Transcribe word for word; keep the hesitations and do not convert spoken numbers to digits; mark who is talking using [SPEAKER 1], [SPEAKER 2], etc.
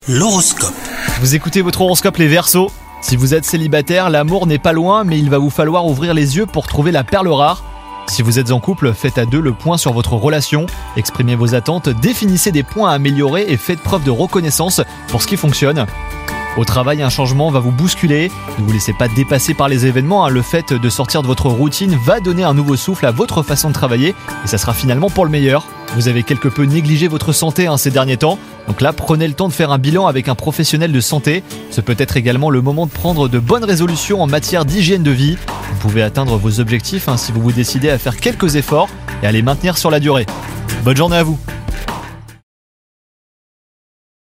[SPEAKER 1] L'horoscope.
[SPEAKER 2] Vous écoutez votre horoscope les Verseaux. Si vous êtes célibataire, l'amour n'est pas loin, mais il va vous falloir ouvrir les yeux pour trouver la perle rare. Si vous êtes en couple, faites à deux le point sur votre relation, exprimez vos attentes, définissez des points à améliorer et faites preuve de reconnaissance pour ce qui fonctionne. Au travail, un changement va vous bousculer. Ne vous laissez pas dépasser par les événements, hein. Le fait de sortir de votre routine va donner un nouveau souffle à votre façon de travailler et ça sera finalement pour le meilleur. Vous avez quelque peu négligé votre santé hein, ces derniers temps, donc là prenez le temps de faire un bilan avec un professionnel de santé. Ce peut être également le moment de prendre de bonnes résolutions en matière d'hygiène de vie. Vous pouvez atteindre vos objectifs hein, si vous vous décidez à faire quelques efforts et à les maintenir sur la durée. Bonne journée à vous.